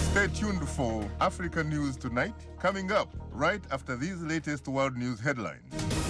Stay tuned for Africa News Tonight, coming up right after these latest world news headlines.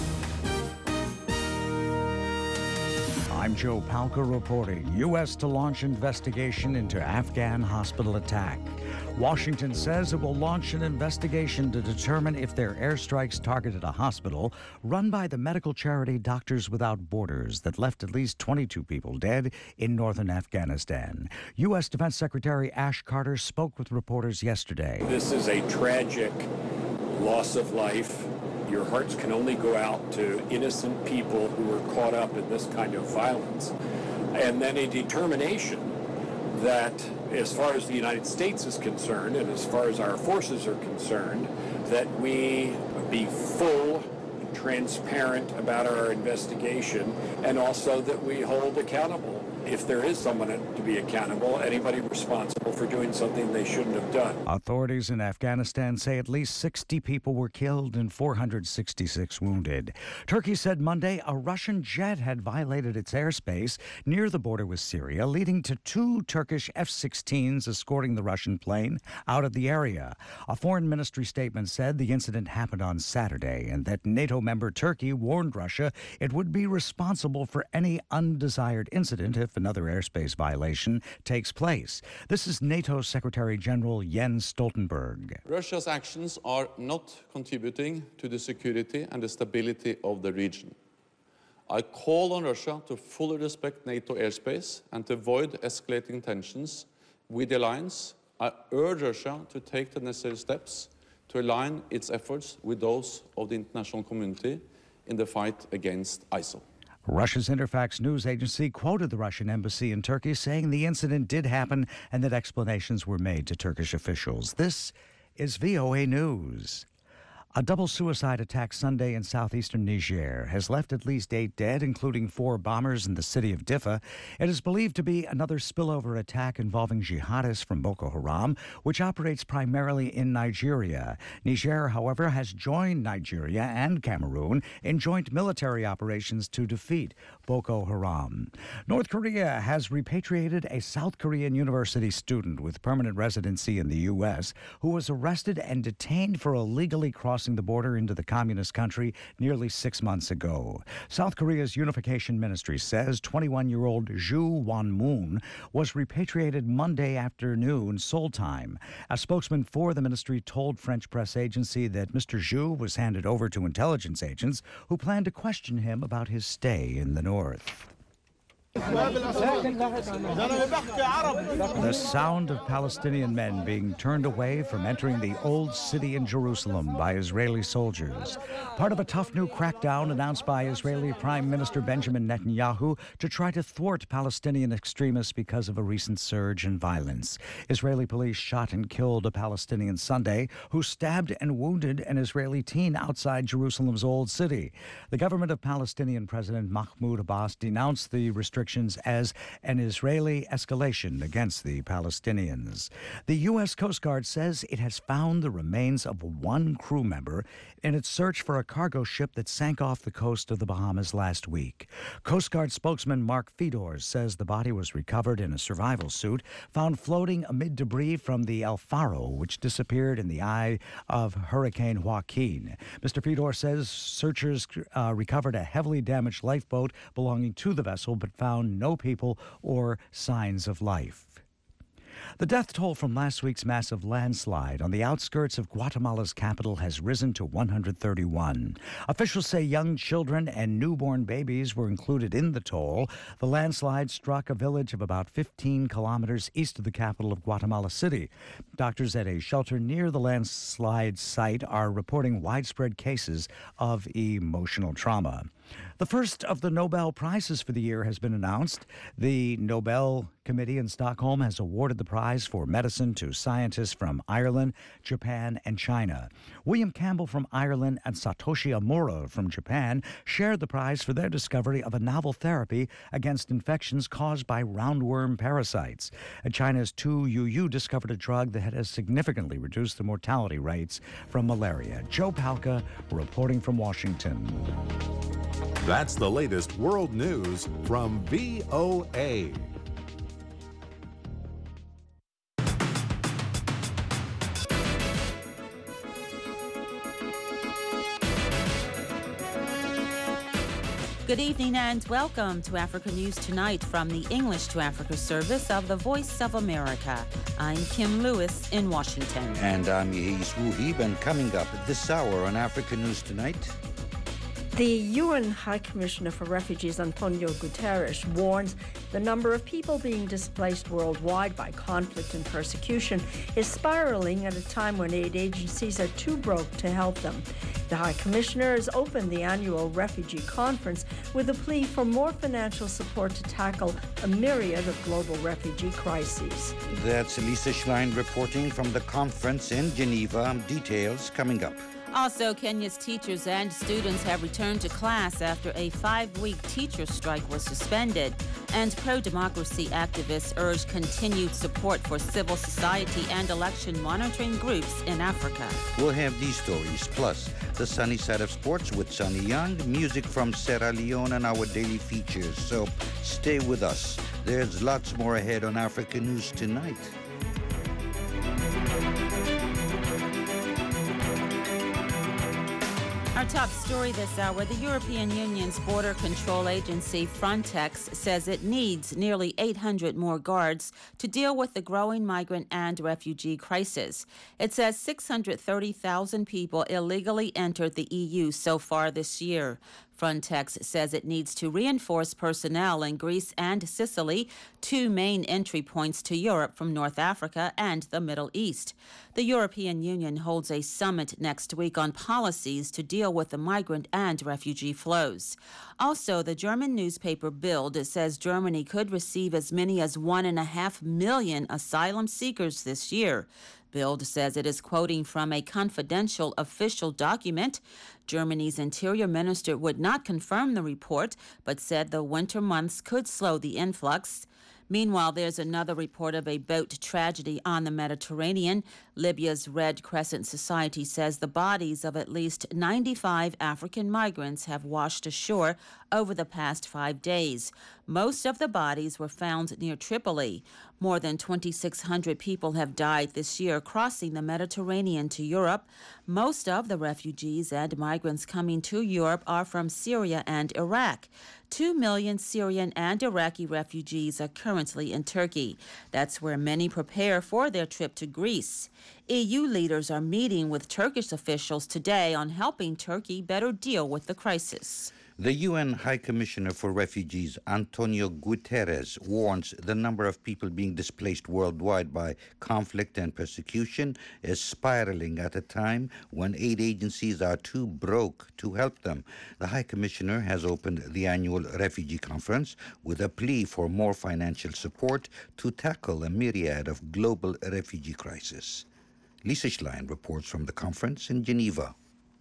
I'm Joe Palca reporting. U.S. to launch investigation into Afghan hospital attack. Washington says it will launch an investigation to determine if their airstrikes targeted a hospital run by the medical charity Doctors Without Borders that left at least 22 people dead in northern Afghanistan. U.S. Defense Secretary Ash Carter spoke with reporters yesterday. This is a tragic loss of life. Your hearts can only go out to innocent people who were caught up in this kind of violence. And then a determination that, as far as the United States is concerned, and as far as our forces are concerned, that we be full, transparent about our investigation, and also that we hold accountable, if there is someone to be accountable, anybody responsible for doing something they shouldn't have done. Authorities in Afghanistan say at least 60 people were killed and 466 wounded. Turkey said Monday a Russian jet had violated its airspace near the border with Syria, leading to 2 Turkish F-16s escorting the Russian plane out of the area. A foreign ministry statement said the incident happened on Saturday and that NATO member Turkey warned Russia it would be responsible for any undesired incident if another airspace violation takes place. This is NATO Secretary General Jens Stoltenberg. Russia's actions are not contributing to the security and the stability of the region. I call on Russia to fully respect NATO airspace and to avoid escalating tensions with the alliance. I urge Russia to take the necessary steps to align its efforts with those of the international community in the fight against ISIL. Russia's Interfax news agency quoted the Russian embassy in Turkey saying the incident did happen and that explanations were made to Turkish officials. This is VOA News. A double suicide attack Sunday in southeastern Niger has left at least 8 dead, including 4 bombers in the city of Diffa. It is believed to be another spillover attack involving jihadists from Boko Haram, which operates primarily in Nigeria. Niger, however, has joined Nigeria and Cameroon in joint military operations to defeat Boko Haram. North Korea has repatriated a South Korean university student with permanent residency in the U.S. who was arrested and detained for illegally crossing the border into the communist country nearly 6 months ago. South Korea's Unification Ministry says 21-year-old Ju Won-moon was repatriated Monday afternoon Seoul time. A spokesman for the ministry told French press agency that Mr. Ju was handed over to intelligence agents who plan to question him about his stay in the north. The sound of Palestinian men being turned away from entering the Old City in Jerusalem by Israeli soldiers. Part of a tough new crackdown announced by Israeli Prime Minister Benjamin Netanyahu to try to thwart Palestinian extremists because of a recent surge in violence. Israeli police shot and killed a Palestinian Sunday who stabbed and wounded an Israeli teen outside Jerusalem's Old City. The government of Palestinian President Mahmoud Abbas denounced the restrictions as an Israeli escalation against the Palestinians. The U.S. Coast Guard says it has found the remains of 1 crew member in its search for a cargo ship that sank off the coast of the Bahamas last week. Coast Guard spokesman Mark Fedor says the body was recovered in a survival suit found floating amid debris from the El Faro, which disappeared in the eye of Hurricane Joaquin. Mr. Fedor says searchers recovered a heavily damaged lifeboat belonging to the vessel but found no people or signs of life. The death toll from last week's massive landslide on the outskirts of Guatemala's capital has risen to 131. Officials say young children and newborn babies were included in the toll. The landslide struck a village of about 15 kilometers east of the capital of Guatemala City. Doctors at a shelter near the landslide site are reporting widespread cases of emotional trauma. The first of the Nobel Prizes for the year has been announced. The Nobel Committee in Stockholm has awarded the prize for medicine to scientists from Ireland, Japan, and China. William Campbell from Ireland and Satoshi Amuro from Japan shared the prize for their discovery of a novel therapy against infections caused by roundworm parasites. China's Tu Youyou discovered a drug that has significantly reduced the mortality rates from malaria. Joe Palca reporting from Washington. That's the latest world news from VOA. Good evening and welcome to Africa News Tonight from the English to Africa service of the Voice of America. I'm Kim Lewis in Washington. And I'm Yehis Wuhib, and coming up this hour on Africa News Tonight. The UN High Commissioner for Refugees, Antonio Guterres, warns the number of people being displaced worldwide by conflict and persecution is spiraling at a time when aid agencies are too broke to help them. The High Commissioner has opened the annual Refugee Conference with a plea for more financial support to tackle a myriad of global refugee crises. That's Lisa Schlein reporting from the conference in Geneva. Details coming up. Also, Kenya's teachers and students have returned to class after a 5-week teacher strike was suspended. And pro-democracy activists urge continued support for civil society and election monitoring groups in Africa. We'll have these stories, plus the sunny side of sports with Sonny Young, music from Sierra Leone, and our daily features. So stay with us. There's lots more ahead on Africa News Tonight. Our top story this hour, the European Union's border control agency Frontex says it needs nearly 800 more guards to deal with the growing migrant and refugee crisis. It says 630,000 people illegally entered the EU so far this year. Frontex says it needs to reinforce personnel in Greece and Sicily, two main entry points to Europe from North Africa and the Middle East. The European Union holds a summit next week on policies to deal with the migrant and refugee flows. Also, the German newspaper Bild says Germany could receive as many as 1.5 million asylum seekers this year. Bild says it is quoting from a confidential official document. Germany's interior minister would not confirm the report, but said the winter months could slow the influx. Meanwhile, there's another report of a boat tragedy on the Mediterranean. Libya's Red Crescent Society says the bodies of at least 95 African migrants have washed ashore over the past 5 days. Most of the bodies were found near Tripoli. More than 2,600 people have died this year crossing the Mediterranean to Europe. Most of the refugees and migrants coming to Europe are from Syria and Iraq. 2 million Syrian and Iraqi refugees are currently in Turkey. That's where many prepare for their trip to Greece. EU leaders are meeting with Turkish officials today on helping Turkey better deal with the crisis. The UN High Commissioner for Refugees, Antonio Guterres, warns the number of people being displaced worldwide by conflict and persecution is spiraling at a time when aid agencies are too broke to help them. The High Commissioner has opened the annual Refugee Conference with a plea for more financial support to tackle a myriad of global refugee crises. Lisa Schlein reports from the conference in Geneva.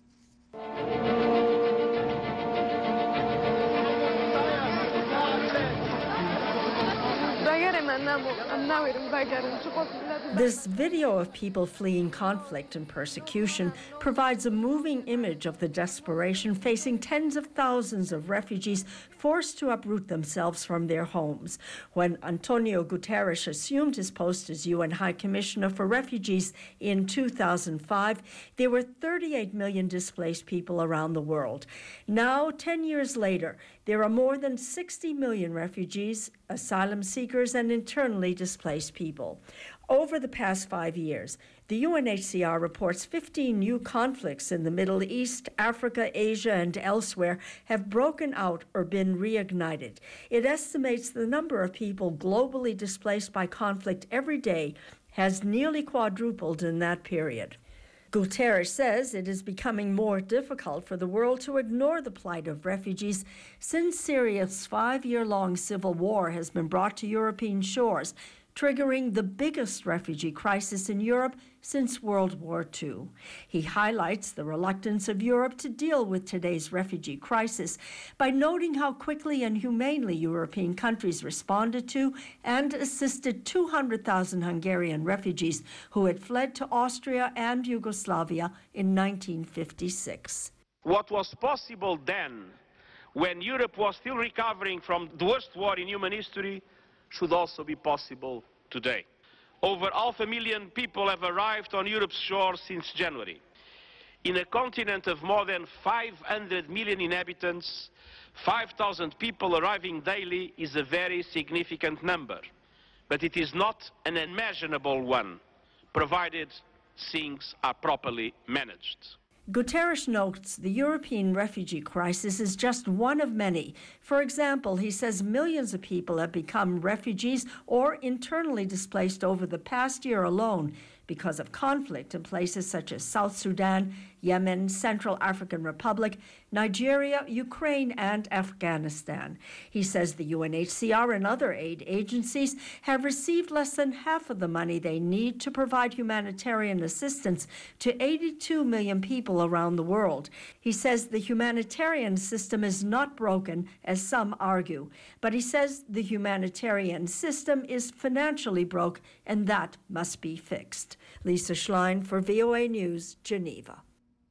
This video of people fleeing conflict and persecution provides a moving image of the desperation facing tens of thousands of refugees forced to uproot themselves from their homes. When Antonio Guterres assumed his post as UN High Commissioner for Refugees in 2005, there were 38 million displaced people around the world. Now, 10 years later, there are more than 60 million refugees, asylum seekers, and internally displaced people. Over the past 5 years, the UNHCR reports 15 new conflicts in the Middle East, Africa, Asia, and elsewhere have broken out or been reignited. It estimates the number of people globally displaced by conflict every day has nearly quadrupled in that period. Guterres says it is becoming more difficult for the world to ignore the plight of refugees since Syria's 5-year-long civil war has been brought to European shores, triggering the biggest refugee crisis in Europe since World War II. He highlights the reluctance of Europe to deal with today's refugee crisis by noting how quickly and humanely European countries responded to and assisted 200,000 Hungarian refugees who had fled to Austria and Yugoslavia in 1956. What was possible then, when Europe was still recovering from the worst war in human history, should also be possible today. Over 500,000 people have arrived on Europe's shores since January. In a continent of more than 500 million inhabitants, 5,000 people arriving daily is a very significant number, but it is not an unimaginable one, provided things are properly managed. Guterres notes the European refugee crisis is just one of many. For example, he says millions of people have become refugees or internally displaced over the past year alone because of conflict in places such as South Sudan, Yemen, Central African Republic, Nigeria, Ukraine, and Afghanistan. He says the UNHCR and other aid agencies have received less than half of the money they need to provide humanitarian assistance to 82 million people around the world. He says the humanitarian system is not broken, as some argue, but he says the humanitarian system is financially broke, and that must be fixed. Lisa Schlein for VOA News, Geneva.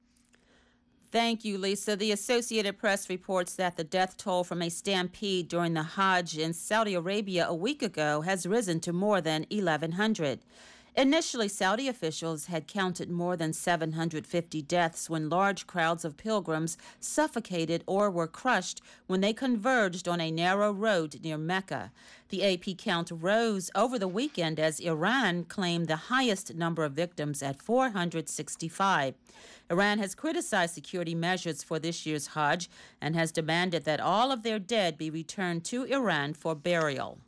Thank you, Lisa. The Associated Press reports that the death toll from a stampede during the Hajj in Saudi Arabia a week ago has risen to more than 1,100. Initially, Saudi officials had counted more than 750 deaths when large crowds of pilgrims suffocated or were crushed when they converged on a narrow road near Mecca. The AP count rose over the weekend as Iran claimed the highest number of victims at 465. Iran has criticized security measures for this year's Hajj and has demanded that all of their dead be returned to Iran for burial.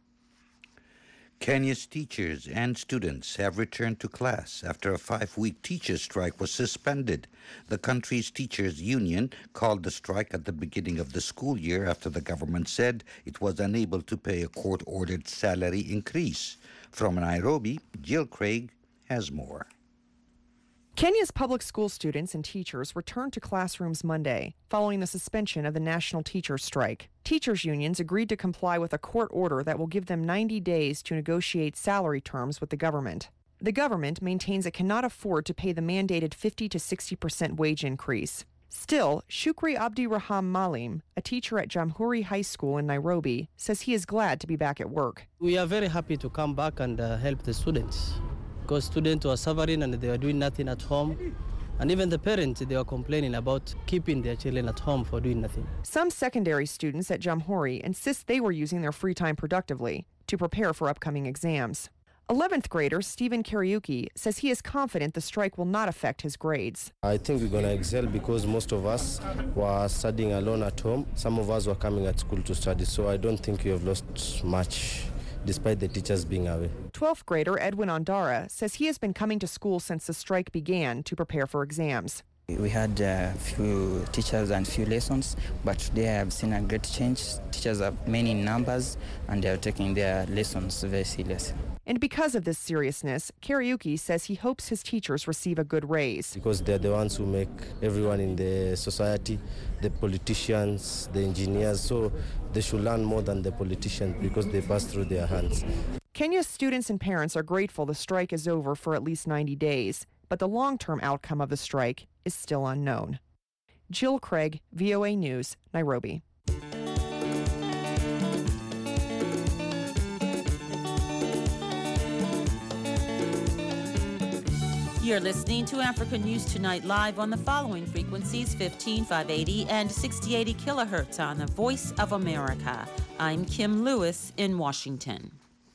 Kenya's teachers and students have returned to class after a 5-week teachers' strike was suspended. The country's teachers' union called the strike at the beginning of the school year after the government said it was unable to pay a court-ordered salary increase. From Nairobi, Jill Craig has more. Kenya's public school students and teachers returned to classrooms Monday, following the suspension of the national teachers' strike. Teachers' unions agreed to comply with a court order that will give them 90 days to negotiate salary terms with the government. The government maintains it cannot afford to pay the mandated 50 to 60% wage increase. Still, Shukri Abdiraham Malim, a teacher at Jamhuri High School in Nairobi, says he is glad to be back at work. We are very happy to come back and help the students, because students were suffering and they were doing nothing at home. And even the parents, they were complaining about keeping their children at home for doing nothing. Some secondary students at Jamhuri insist they were using their free time productively to prepare for upcoming exams. 11th grader Stephen Kariuki says he is confident the strike will not affect his grades. I think we're going to excel because most of us were studying alone at home. Some of us were coming at school to study, so I don't think we have lost much, despite the teachers being away. 12th grader Edwin Ondara says he has been coming to school since the strike began to prepare for exams. We had a few teachers and few lessons, but today I have seen a great change. Teachers are many in numbers and they are taking their lessons very seriously. And because of this seriousness, Kariuki says he hopes his teachers receive a good raise. Because they're the ones who make everyone in the society, the politicians, the engineers, so they should learn more than the politicians because they pass through their hands. Kenya's students and parents are grateful the strike is over for at least 90 days, but the long-term outcome of the strike is still unknown. Jill Craig, VOA News, Nairobi. You're listening to Africa News Tonight live on the following frequencies: 15580 and 6080 kilohertz on the Voice of America. I'm Kim Lewis in Washington.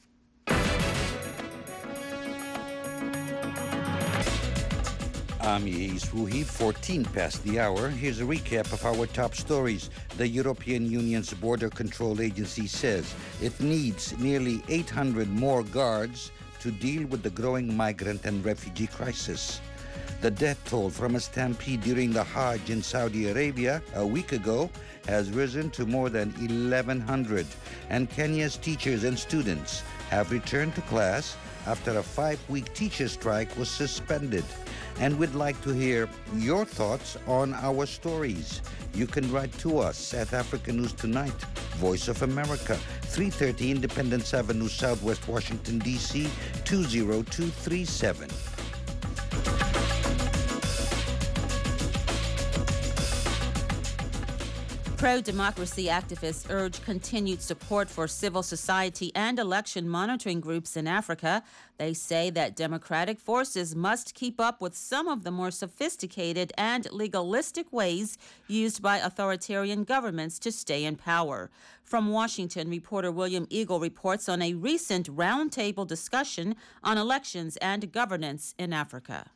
I'm Yais Wuhi, 14 past the hour. Here's a recap of our top stories. The European Union's Border Control Agency says it needs nearly 800 more guards to deal with the growing migrant and refugee crisis. The death toll from a stampede during the Hajj in Saudi Arabia a week ago has risen to more than 1,100, and Kenya's teachers and students have returned to class after a 5-week teacher strike was suspended. And we'd like to hear your thoughts on our stories. You can write to us at Africa News Tonight, Voice of America, 330 Independence Avenue, Southwest Washington, D.C., 20237. Pro-democracy activists urge continued support for civil society and election monitoring groups in Africa. They say that democratic forces must keep up with some of the more sophisticated and legalistic ways used by authoritarian governments to stay in power. From Washington, reporter William Eagle reports on a recent roundtable discussion on elections and governance in Africa.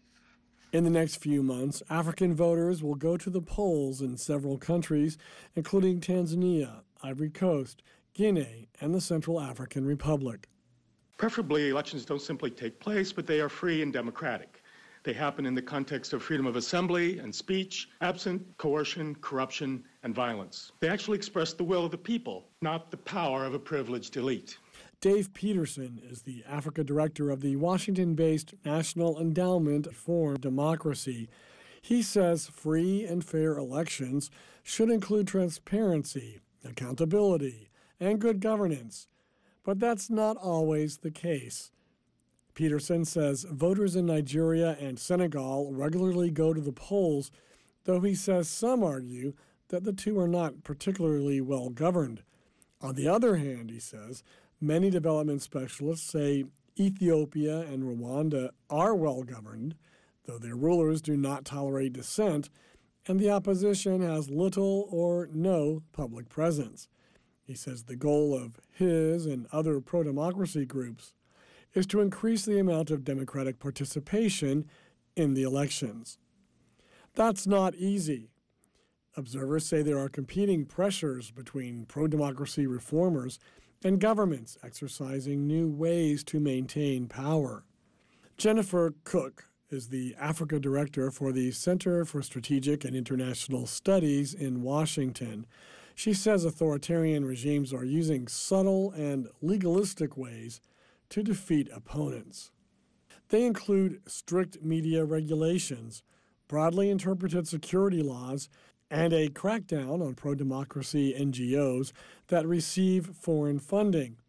In the next few months, African voters will go to the polls in several countries, including Tanzania, Ivory Coast, Guinea, and the Central African Republic. Preferably, elections don't simply take place, but they are free and democratic. They happen in the context of freedom of assembly and speech, absent coercion, corruption, and violence. They actually express the will of the people, not the power of a privileged elite. Dave Peterson is the Africa director of the Washington-based National Endowment for Democracy. He says free and fair elections should include transparency, accountability, and good governance. But that's not always the case. Peterson says voters in Nigeria and Senegal regularly go to the polls, though he says some argue that the two are not particularly well governed. On the other hand, he says, many development specialists say Ethiopia and Rwanda are well governed, though their rulers do not tolerate dissent, and the opposition has little or no public presence. He says the goal of his and other pro-democracy groups is to increase the amount of democratic participation in the elections. That's not easy. Observers say there are competing pressures between pro-democracy reformers and governments exercising new ways to maintain power. Jennifer Cook is the Africa director for the Center for Strategic and International Studies in Washington. She says authoritarian regimes are using subtle and legalistic ways to defeat opponents. They include strict media regulations, broadly interpreted security laws, and a crackdown on pro-democracy NGOs that receive foreign funding.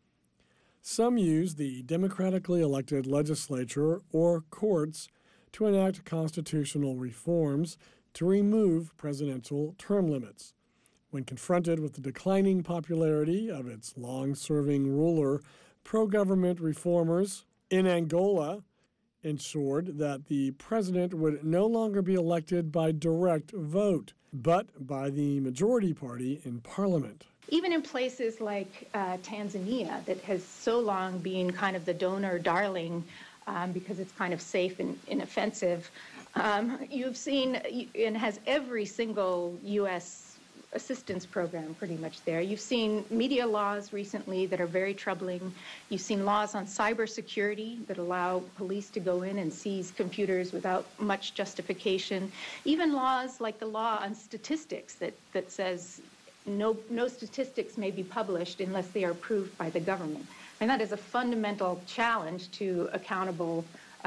Some use the democratically elected legislature or courts to enact constitutional reforms to remove presidential term limits. When confronted with the declining popularity of its long-serving ruler, pro-government reformers in Angola ensured that the president would no longer be elected by direct vote, but by the majority party in parliament. Even in places like Tanzania, that has so long been kind of the donor darling because it's kind of safe and inoffensive, you've seen, and has every single U.S. assistance program pretty much there. You've seen media laws recently that are very troubling. You've seen laws on cybersecurity that allow police to go in and seize computers without much justification. Even laws like the law on statistics that says no statistics may be published unless they are approved by the government. And that is a fundamental challenge to accountable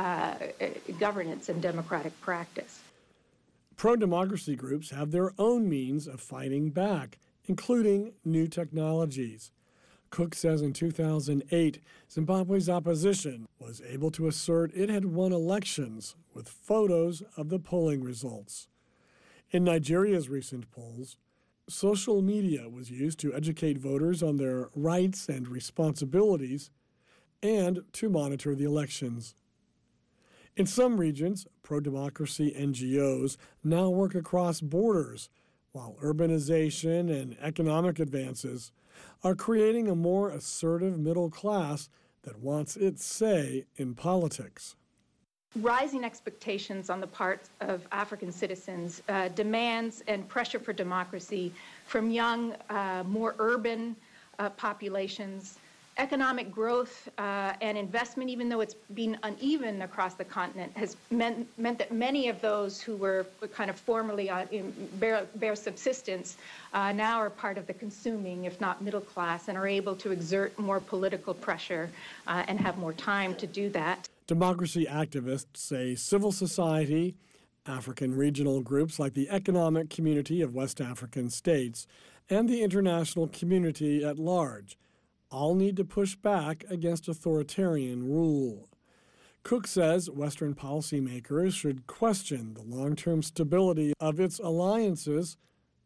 governance and democratic practice. Pro-democracy groups have their own means of fighting back, including new technologies. Cook says in 2008, Zimbabwe's opposition was able to assert it had won elections with photos of the polling results. In Nigeria's recent polls, social media was used to educate voters on their rights and responsibilities and to monitor the elections. In some regions, pro-democracy NGOs now work across borders, while urbanization and economic advances are creating a more assertive middle class that wants its say in politics. Rising expectations on the part of African citizens, demands and pressure for democracy from young, more urban populations, economic growth and investment, even though it's been uneven across the continent, has meant that many of those who were kind of formerly bare subsistence now are part of the consuming, if not middle class, and are able to exert more political pressure and have more time to do that. Democracy activists say civil society, African regional groups like the Economic Community of West African States, and the international community at large all need to push back against authoritarian rule. Cook says Western policymakers should question the long-term stability of its alliances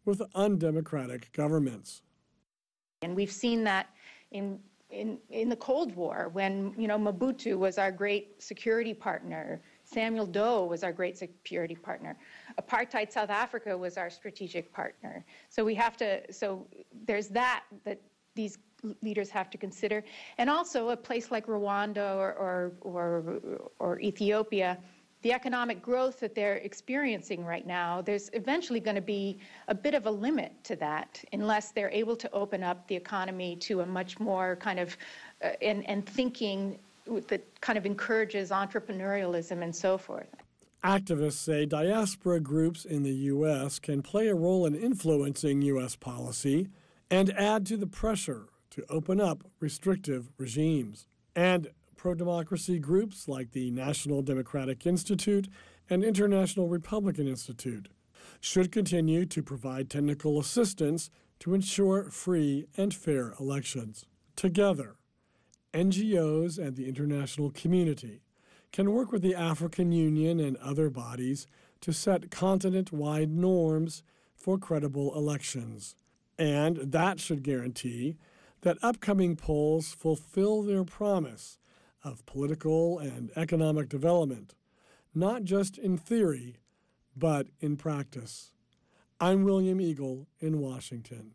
with undemocratic governments. And we've seen that in the Cold War when, Mobutu was our great security partner. Samuel Doe was our great security partner. Apartheid South Africa was our strategic partner. So there's that these leaders have to consider. And also a place like Rwanda or Ethiopia, the economic growth that they're experiencing right now, there's eventually going to be a bit of a limit to that unless they're able to open up the economy to a much more kind of, and thinking that kind of encourages entrepreneurialism and so forth. Activists say diaspora groups in the U.S. can play a role in influencing U.S. policy and add to the pressure to open up restrictive regimes. And pro-democracy groups like the National Democratic Institute and International Republican Institute should continue to provide technical assistance to ensure free and fair elections. Together, NGOs and the international community can work with the African Union and other bodies to set continent-wide norms for credible elections. And that should guarantee that upcoming polls fulfill their promise of political and economic development, not just in theory, but in practice. I'm William Eagle in Washington.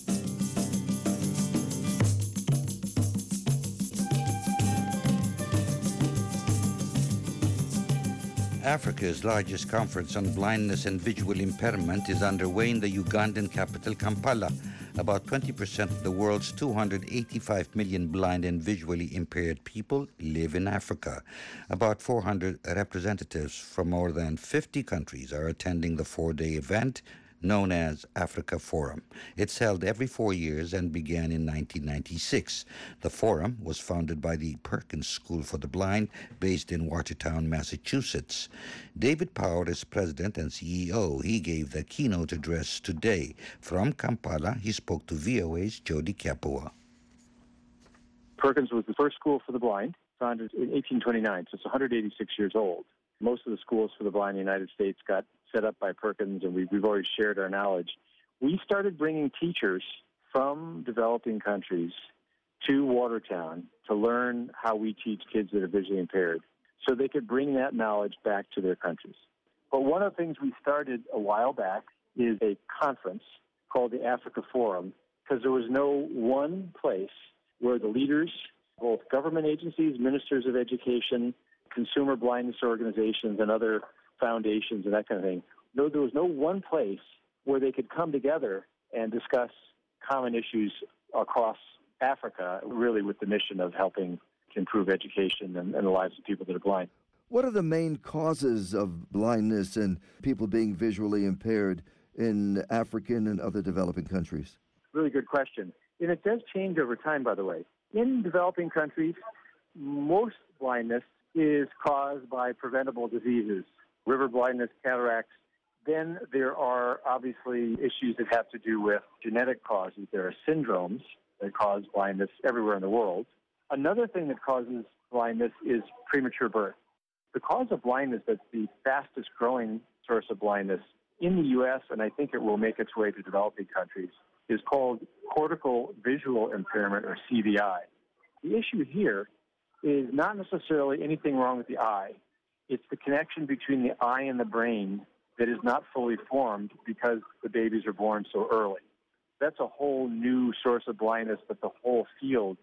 Africa's largest conference on blindness and visual impairment is underway in the Ugandan capital, Kampala. About 20% of the world's 285 million blind and visually impaired people live in Africa. About 400 representatives from more than 50 countries are attending the four-day event known as Africa Forum. It's held every 4 years and began in 1996. The forum was founded by the Perkins School for the Blind, based in Watertown, Massachusetts. David Power is president and CEO. He gave the keynote address today. From Kampala, he spoke to VOA's Jody Kapua. Perkins was the first school for the blind, founded in 1829, so it's 186 years old. Most of the schools for the blind in the United States got set up by Perkins, and we've already shared our knowledge. We started bringing teachers from developing countries to Watertown to learn how we teach kids that are visually impaired so they could bring that knowledge back to their countries. But one of the things we started a while back is a conference called the Africa Forum, because there was no one place where the leaders, both government agencies, ministers of education, consumer blindness organizations, and other foundations and that kind of thing. No, there was no one place where they could come together and discuss common issues across Africa, really with the mission of helping to improve education and the lives of people that are blind. What are the main causes of blindness and people being visually impaired in African and other developing countries? Really good question. And it does change over time, by the way. In developing countries, most blindness is caused by preventable diseases. River blindness, cataracts. Then there are obviously issues that have to do with genetic causes. There are syndromes that cause blindness everywhere in the world. Another thing that causes blindness is premature birth. The cause of blindness that's the fastest growing source of blindness in the U.S., and I think it will make its way to developing countries, is called cortical visual impairment, or CVI. The issue here is not necessarily anything wrong with the eye. It's the connection between the eye and the brain that is not fully formed because the babies are born so early. That's a whole new source of blindness that the whole field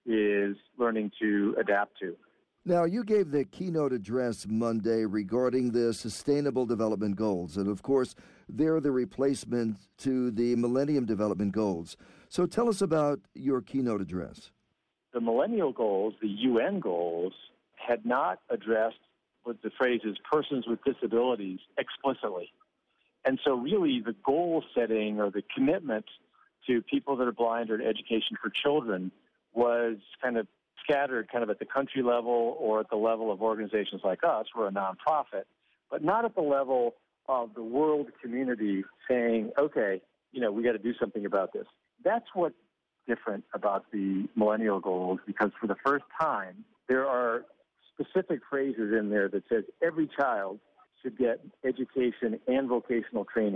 is learning to adapt to. Now, you gave the keynote address Monday regarding the Sustainable Development Goals, and of course, they're the replacement to the Millennium Development Goals. So tell us about your keynote address. The Millennial Goals, the UN goals, had not addressed what the phrase is persons with disabilities explicitly. And so really the goal setting or the commitment to people that are blind or to education for children was kind of scattered kind of at the country level or at the level of organizations like us. We're a nonprofit, but not at the level of the world community saying, okay, we got to do something about this. That's what's different about the Millennial Goals, because for the first time, there are specific phrases in there that says every child should get education and vocational training.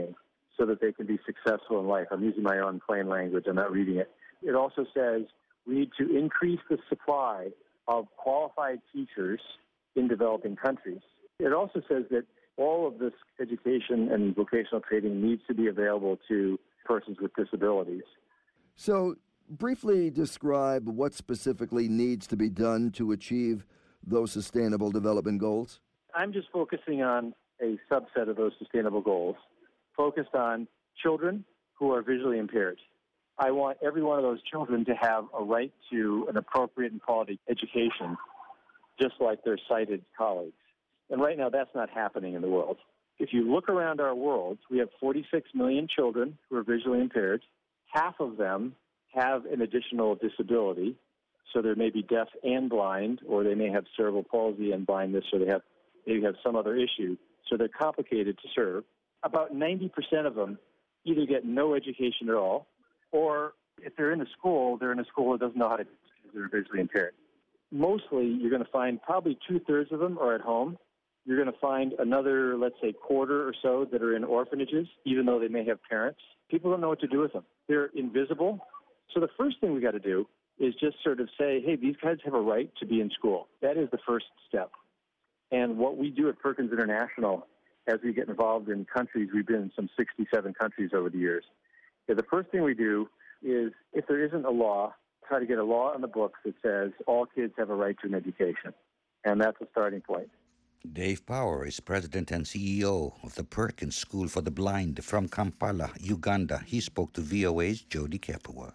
so that they can be successful in life. I'm using my own plain language. I'm not reading it. It also says we need to increase the supply of qualified teachers in developing countries. It also says that all of this education and vocational training needs to be available to persons with disabilities. So, briefly describe what specifically needs to be done to achieve those Sustainable Development Goals. I'm just focusing on a subset of those sustainable goals, focused on children who are visually impaired. I want every one of those children to have a right to an appropriate and quality education, just like their sighted colleagues. And right now, that's not happening in the world. If you look around our world, we have 46 million children who are visually impaired. Half of them have an additional disability, so they may be deaf and blind, or they may have cerebral palsy and blindness, or they maybe have some other issue, so they're complicated to serve. About 90% of them either get no education at all, or if they're in a school that doesn't know how to teach because they're visually impaired. Mostly, you're going to find probably 2/3 of them are at home. You're going to find another, let's say, quarter or so that are in orphanages, even though they may have parents. People don't know what to do with them. They're invisible. So the first thing we got to do is just sort of say, hey, these guys have a right to be in school. That is the first step. And what we do at Perkins International, as we get involved in countries, we've been in some 67 countries over the years. The first thing we do is, if there isn't a law, try to get a law on the books that says all kids have a right to an education. And that's a starting point. Dave Power is president and CEO of the Perkins School for the Blind from Kampala, Uganda. He spoke to VOA's Jody Kepua.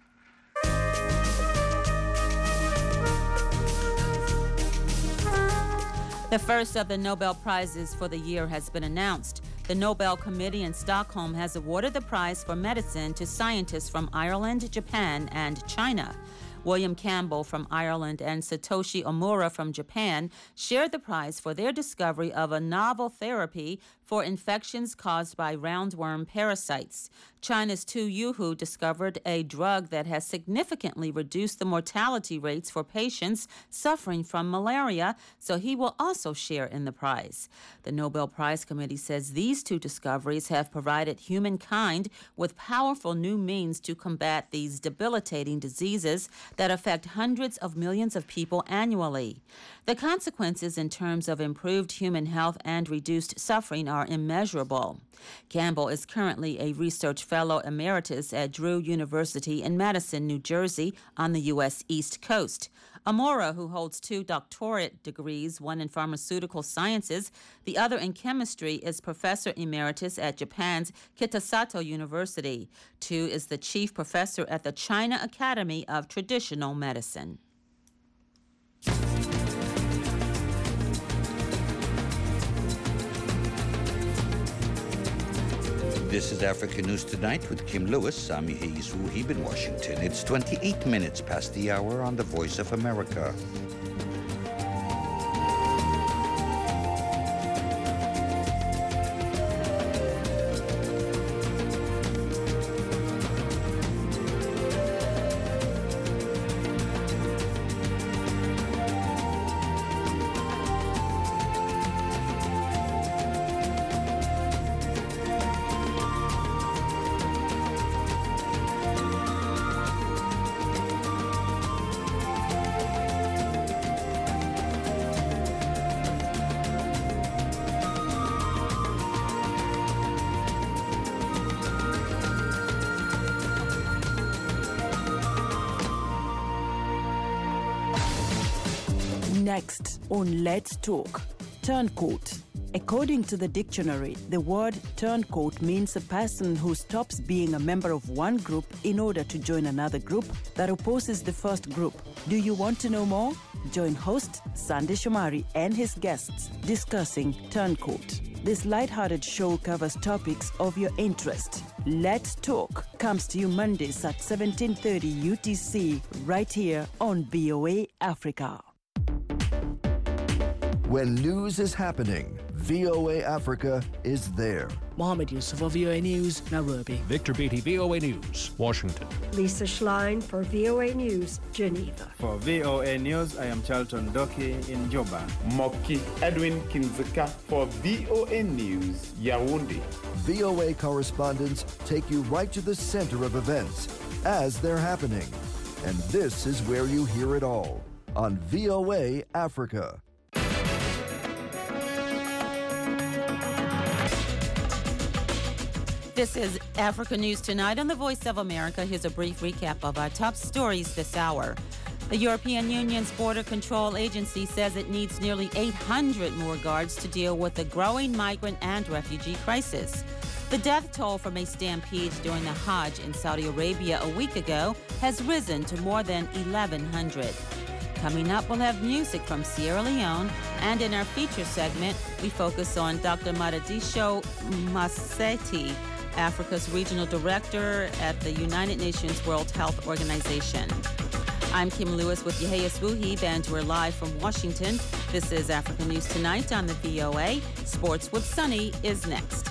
The first of the Nobel Prizes for the year has been announced. The Nobel Committee in Stockholm has awarded the prize for medicine to scientists from Ireland, Japan, and China. William Campbell from Ireland and Satoshi Omura from Japan shared the prize for their discovery of a novel therapy for infections caused by roundworm parasites. China's Tu Yuhu discovered a drug that has significantly reduced the mortality rates for patients suffering from malaria, so he will also share in the prize. The Nobel Prize Committee says these two discoveries have provided humankind with powerful new means to combat these debilitating diseases that affect hundreds of millions of people annually. The consequences in terms of improved human health and reduced suffering are immeasurable. Campbell is currently a research fellow emeritus at Drew University in Madison, New Jersey, on the U.S. East Coast. Omura, who holds 2 doctorate degrees, one in pharmaceutical sciences, the other in chemistry, is professor emeritus at Japan's Kitasato University. Tu is the chief professor at the China Academy of Traditional Medicine. This is Africa News Tonight with Kim Lewis. I'm Hayes Wuhib in Washington. It's 28 minutes past the hour on the Voice of America. Next on Let's Talk, turncoat. According to the dictionary, the word turncoat means a person who stops being a member of one group in order to join another group that opposes the first group. Do you want to know more? Join host Sandy Shomari and his guests discussing turncoat. This lighthearted show covers topics of your interest. Let's Talk comes to you Mondays at 17:30 UTC right here on VOA Africa. When news is happening, VOA Africa is there. Mohammed Yusuf for VOA News, Nairobi. Victor Beatty, VOA News, Washington. Lisa Schlein for VOA News, Geneva. For VOA News, I am Charlton Doki in Juba. Moki Edwin Kinzika for VOA News, Yaoundé. VOA correspondents take you right to the center of events as they're happening. And this is where you hear it all on VOA Africa. This is Africa News Tonight on the Voice of America. Here's a brief recap of our top stories this hour. The European Union's Border Control Agency says it needs nearly 800 more guards to deal with the growing migrant and refugee crisis. The death toll from a stampede during the Hajj in Saudi Arabia a week ago has risen to more than 1,100. Coming up, we'll have music from Sierra Leone, and in our feature segment, we focus on Dr. Maradisho Maseti, Africa's regional director at the United Nations World Health Organization. I'm Kim Lewis with Yehias Vuhib, and we're live from Washington. This is Africa News Tonight on the VOA. Sports with Sunny is next.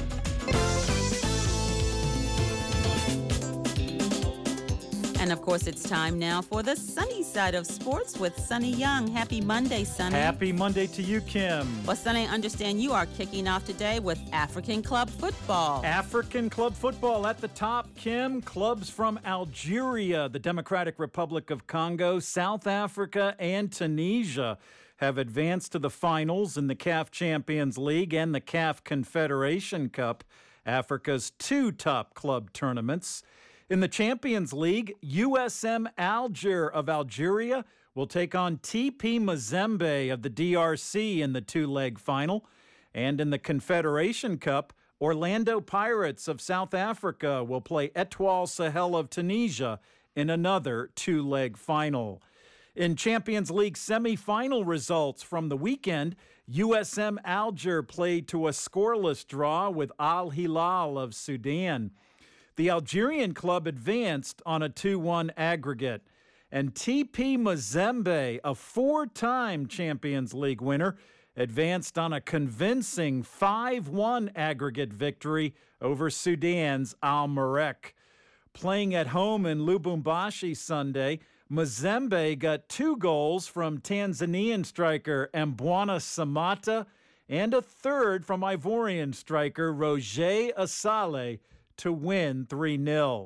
And of course, it's time now for the sunny side of sports with Sunny Young. Happy Monday, Sunny. Happy Monday to you, Kim. Well, Sunny, I understand you are kicking off today with African club football. African club football at the top, Kim. Clubs from Algeria, the Democratic Republic of Congo, South Africa, and Tunisia have advanced to the finals in the CAF Champions League and the CAF Confederation Cup, Africa's two top club tournaments. In the Champions League, USM Alger of Algeria will take on TP Mazembe of the DRC in the two-leg final. And in the Confederation Cup, Orlando Pirates of South Africa will play Etoile Sahel of Tunisia in another two-leg final. In Champions League semi-final results from the weekend, USM Alger played to a scoreless draw with Al Hilal of Sudan. The Algerian club advanced on a 2-1 aggregate, and TP Mazembe, a four-time Champions League winner, advanced on a convincing 5-1 aggregate victory over Sudan's Al Merrek. Playing at home in Lubumbashi Sunday, Mazembe got 2 goals from Tanzanian striker Mbwana Samata and a third from Ivorian striker Roger Asale to win 3-0.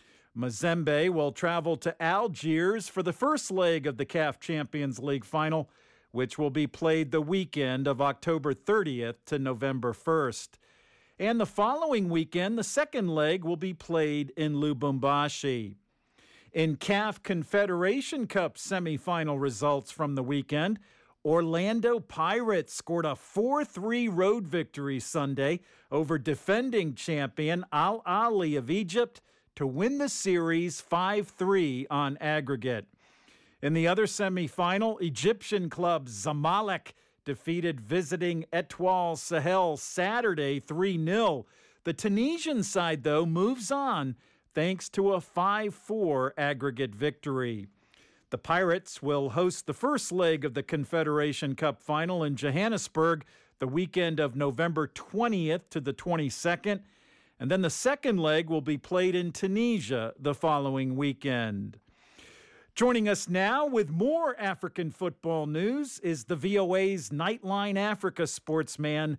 Mazembe will travel to Algiers for the first leg of the CAF Champions League final, which will be played the weekend of October 30th to November 1st. And the following weekend, the second leg will be played in Lubumbashi. In CAF Confederation Cup semifinal results from the weekend, Orlando Pirates scored a 4-3 road victory Sunday over defending champion Al Ahly of Egypt to win the series 5-3 on aggregate. In the other semifinal, Egyptian club Zamalek defeated visiting Etoile Sahel Saturday 3-0. The Tunisian side, though, moves on thanks to a 5-4 aggregate victory. The Pirates will host the first leg of the Confederation Cup final in Johannesburg the weekend of November 20th to the 22nd, and then the second leg will be played in Tunisia the following weekend. Joining us now with more African football news is the VOA's Nightline Africa sportsman,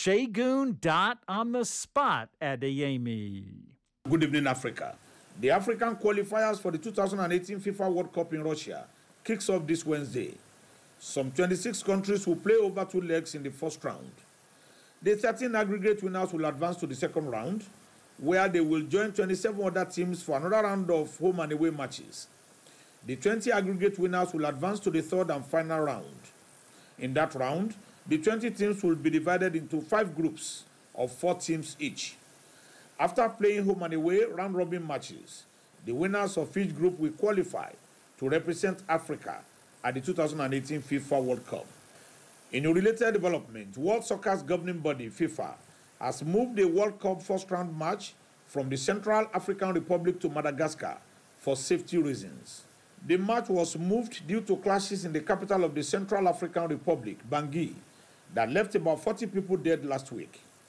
Segun Dot on the spot Adeyemi. Good evening, Africa. The African qualifiers for the 2018 FIFA World Cup in Russia kicks off this Wednesday. Some 26 countries will play over 2 legs in the first round. The 13 aggregate winners will advance to the second round, where they will join 27 other teams for another round of home and away matches. The 20 aggregate winners will advance to the third and final round. In that round, the 20 teams will be divided into 5 groups of 4 teams each. After playing home and away round-robin matches, the winners of each group will qualify to represent Africa at the 2018 FIFA World Cup. In a related development, World Soccer's governing body, FIFA, has moved the World Cup first-round match from the Central African Republic to Madagascar for safety reasons. The match was moved due to clashes in the capital of the Central African Republic, Bangui, that left about 40 people dead last week.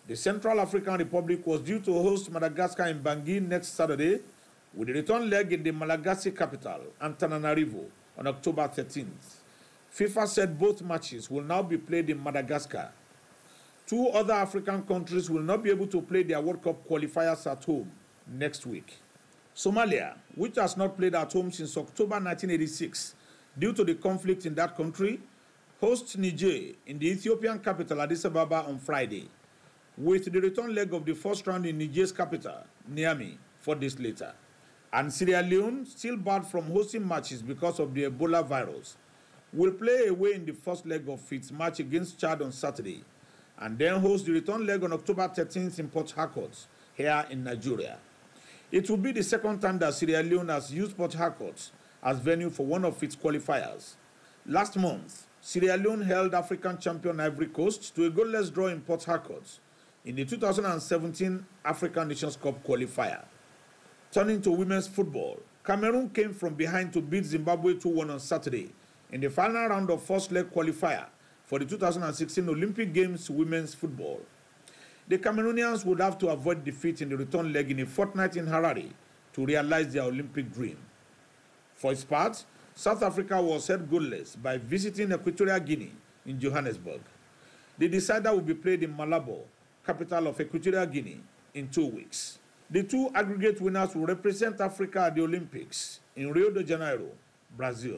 The Central African Republic was due to host Madagascar in Bangui next Saturday, with the return leg in the Malagasy capital, Antananarivo, on October 13th. FIFA said both matches will now be played in Madagascar. 2 other African countries will not be able to play their World Cup qualifiers at home next week. Somalia, which has not played at home since October 1986 due to the conflict in that country, hosts Niger in the Ethiopian capital Addis Ababa on Friday, with the return leg of the first round in Niger's capital, Niamey, 4 days later. And Sierra Leone, still barred from hosting matches because of the Ebola virus, will play away in the first leg of its match against Chad on Saturday, and then host the return leg on October 13th in Port Harcourt, here in Nigeria. It will be the second time that Sierra Leone has used Port Harcourt as venue for one of its qualifiers. Last month, Sierra Leone held African champion Ivory Coast to a goalless draw in Port Harcourt in the 2017 African Nations Cup qualifier. Turning to women's football, Cameroon came from behind to beat Zimbabwe 2-1 on Saturday in the final round of first leg qualifier for the 2016 Olympic Games women's football. The Cameroonians would have to avoid defeat in the return leg in a fortnight in Harare to realize their Olympic dream. For its part, South Africa was held goalless by visiting Equatorial Guinea in Johannesburg. The decider will be played in Malabo, capital of Equatorial Guinea, in 2 weeks. The 2 aggregate winners will represent Africa at the Olympics in Rio de Janeiro, Brazil.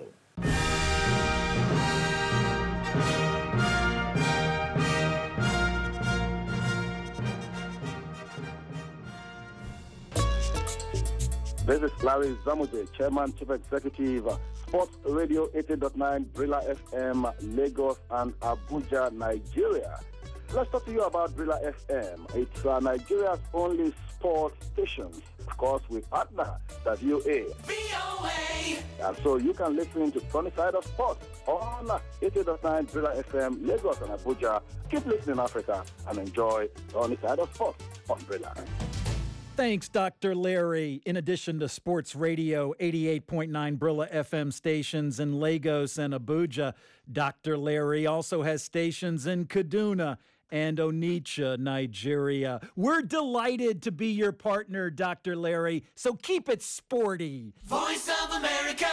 This is Larry Zamuje, Chairman, Chief Executive, Sports Radio 80.9, Brilla FM, Lagos and Abuja, Nigeria. Let's talk to you about Brilla FM. It's Nigeria's only sports station, of course, with partner, the VOA. And so you can listen to Sunny Side of Sports on 80.9 Brilla FM, Lagos and Abuja. Keep listening, Africa, and enjoy Sunny Side of Sports on Brilla. Thanks, Dr. Larry. In addition to Sports Radio 88.9 Brilla FM stations in Lagos and Abuja, Dr. Larry also has stations in Kaduna and Onitsha, Nigeria. We're delighted to be your partner, Dr. Larry, so keep it sporty. Voice of America.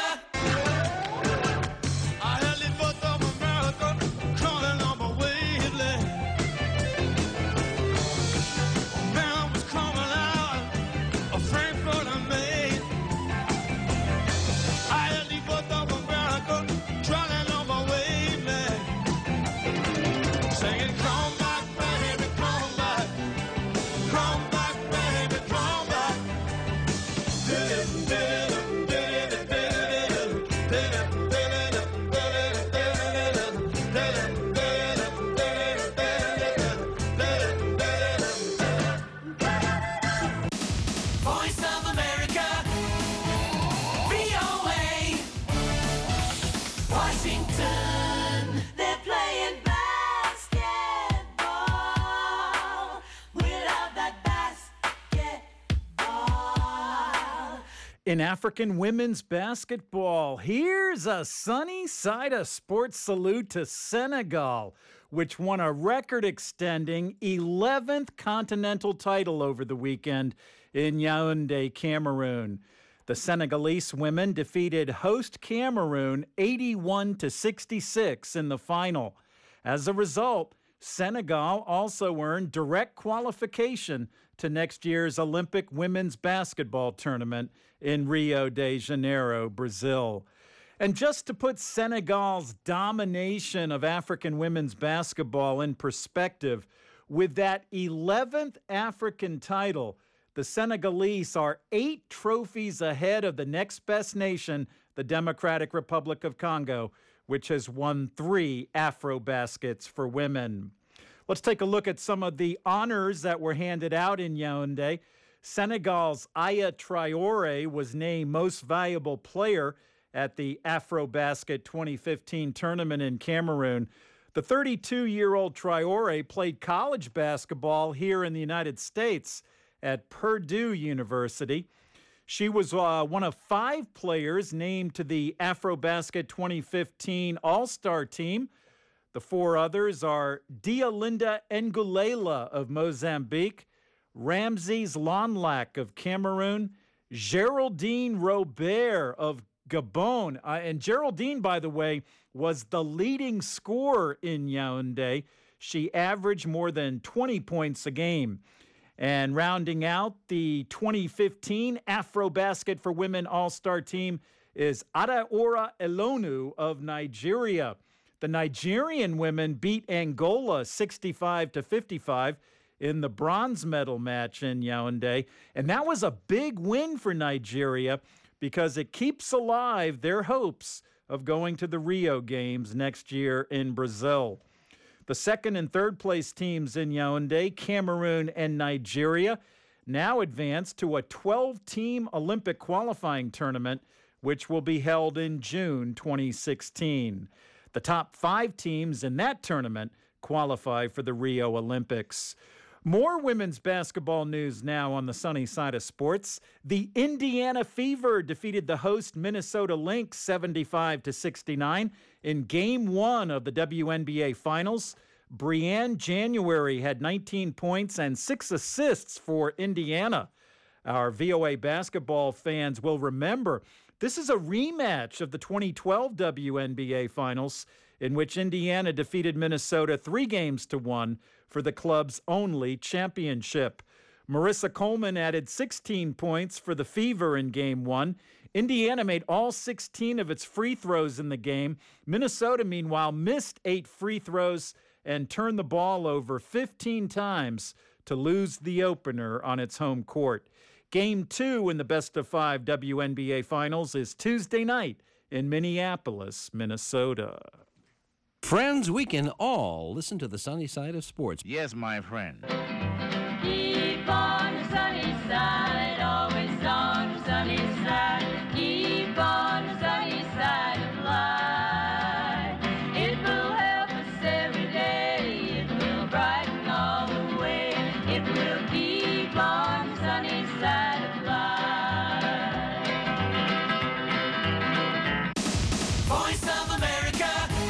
In African women's basketball, here's a sunny side of sports salute to Senegal, which won a record-extending 11th continental title over the weekend in Yaoundé, Cameroon. The Senegalese women defeated host Cameroon 81-66 in the final. As a result, Senegal also earned direct qualification to next year's Olympic women's basketball tournament in Rio de Janeiro, Brazil. And just to put Senegal's domination of African women's basketball in perspective, with that 11th African title, the Senegalese are 8 trophies ahead of the next best nation, the Democratic Republic of Congo, which has won 3 Afro-Baskets for women. Let's take a look at some of the honors that were handed out in Yaoundé. Senegal's Aya Traoré was named Most Valuable Player at the Afro-Basket 2015 tournament in Cameroon. The 32-year-old Traoré played college basketball here in the United States at Purdue University. She was one of 5 players named to the Afro-Basket 2015 All-Star team. The four others are Dialinda Ngulela of Mozambique, Ramses Lonlak of Cameroon, Geraldine Robert of Gabon. And Geraldine, by the way, was the leading scorer in Yaoundé. She averaged more than 20 points a game. And rounding out the 2015 AfroBasket for Women All-Star team is Adaora Elonu of Nigeria. The Nigerian women beat Angola 65-55 in the bronze medal match in Yaoundé. And that was a big win for Nigeria because it keeps alive their hopes of going to the Rio Games next year in Brazil. The second and third place teams in Yaoundé, Cameroon and Nigeria, now advance to a 12-team Olympic qualifying tournament, which will be held in June 2016. The top 5 teams in that tournament qualify for the Rio Olympics. More women's basketball news now on the sunny side of sports. The Indiana Fever defeated the host Minnesota Lynx 75-69 in Game 1 of the WNBA Finals. Brianne January had 19 points and 6 assists for Indiana. Our VOA basketball fans will remember this is a rematch of the 2012 WNBA Finals, in which Indiana defeated Minnesota 3-1 for the club's only championship. Marissa Coleman added 16 points for the Fever in Game 1. Indiana made all 16 of its free throws in the game. Minnesota, meanwhile, missed 8 free throws and turned the ball over 15 times to lose the opener on its home court. Game 2 in the best-of-5 WNBA Finals is Tuesday night in Minneapolis, Minnesota. Friends, we can all listen to the sunny side of sports. Yes, my friend. Keep on the sunny side, always on the sunny side. Keep on the sunny side of life. It will help us every day. It will brighten all the way. It will keep on the sunny side of life. Voice of America.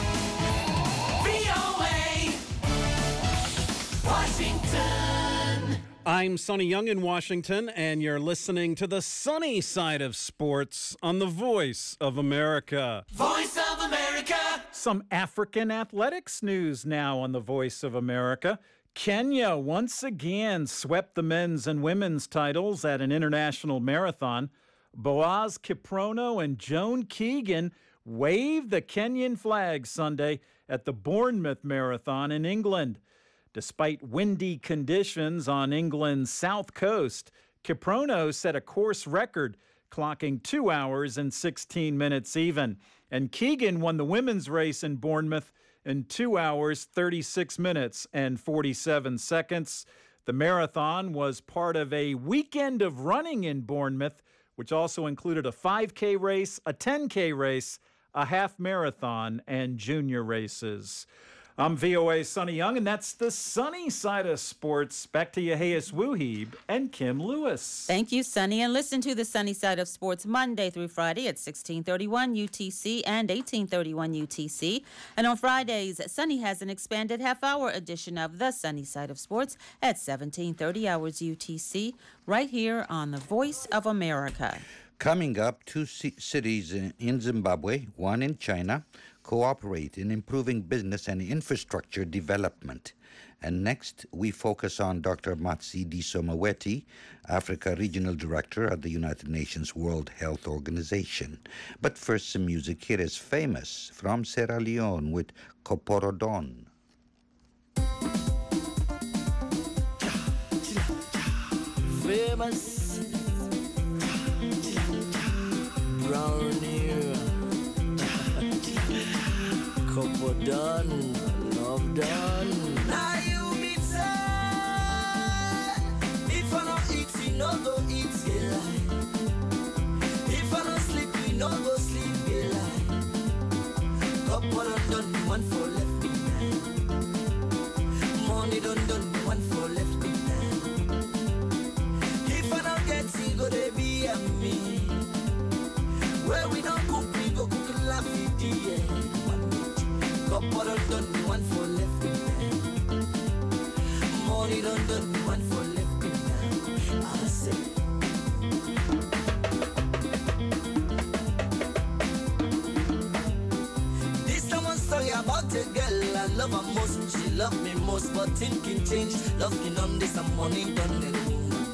I'm Sonny Young in Washington, and you're listening to the sunny side of sports on the Voice of America. Voice of America! Some African athletics news now on the Voice of America. Kenya once again swept the men's and women's titles at an international marathon. Boaz Kiprono and Joan Keegan waved the Kenyan flag Sunday at the Bournemouth Marathon in England. Despite windy conditions on England's south coast, Kiprono set a course record, clocking 2 hours and 16 minutes even. And Keegan won the women's race in Bournemouth in 2 hours, 36 minutes and 47 seconds. The marathon was part of a weekend of running in Bournemouth, which also included a 5K race, a 10K race, a half marathon, and junior races. I'm VOA Sonny Young, and that's the sunny side of sports. Back to Yaheyas Wuhib and Kim Lewis. Thank you, Sonny. And listen to the sunny side of sports Monday through Friday at 1631 UTC and 1831 UTC. And on Fridays, Sonny has an expanded half-hour edition of the sunny side of sports at 1730 hours UTC, right here on the Voice of America. Coming up, 2 cities in Zimbabwe, one in China, cooperate in improving business and infrastructure development. And next, we focus on Dr. Matshidiso Moeti, Africa Regional Director at the United Nations World Health Organization. But first, some music. Here is Famous from Sierra Leone with Koporodon. Famous brown hair, couple done, love done. Now you be sad. If I don't eat, you no go eat, yeah. If I don't sleep, you no go sleep, yeah. Couple done, one for left behind. Money done, one for left behind. If I don't get, you go to be a me. Where we don't cook, we go cook laugh it, yeah. Couple done, one Money don't done me one for left me now. I say. This someone story about a girl I love her most. She love me most, but thinking change. Love can on this and money done it.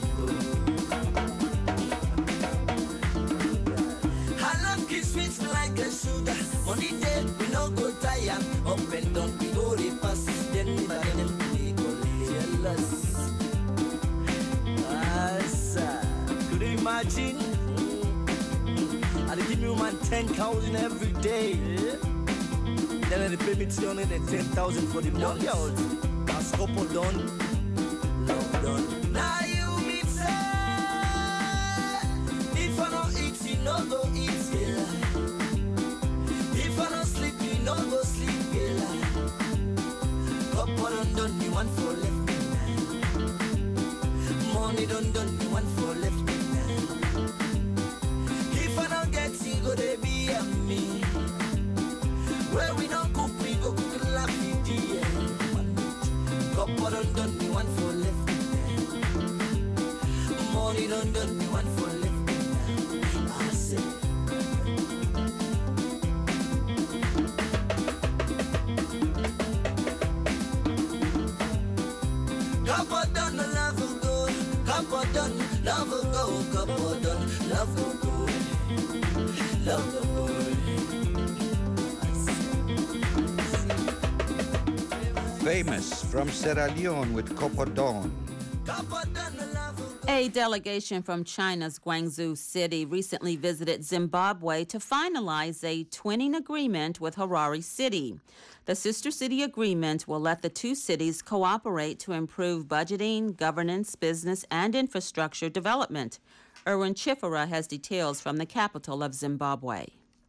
Her love keeps sweet like a sugar. Money dead, we no go tire. Up and down, we go the pass. Then we back them we go jealous. Could you imagine? I'll give you man 10,000 every day. Then they pay me 210,000 for the month. That's couple done, love done. Now you meet say, if I don't eat, you no go eat, yeah. If I don't sleep, you no go sleep, yeah. Couple done, you want for left me now. Money done, you want for left me now. If I don't get you, go they be a me. Where we don't cook, we go cook and laugh with you, yeah. Couple done, me one for left me now. Money done, me one for left me now. I say. Couple done, love will go. Couple done, love will go. Couple done, love will go. Love will go. Famous from Sierra Leone with Copodon. A delegation from China's Guangzhou City recently visited Zimbabwe to finalize a twinning agreement with Harare City. The sister city agreement will let the two cities cooperate to improve budgeting, governance, business, and infrastructure development. Erwin Chifera has details from the capital of Zimbabwe.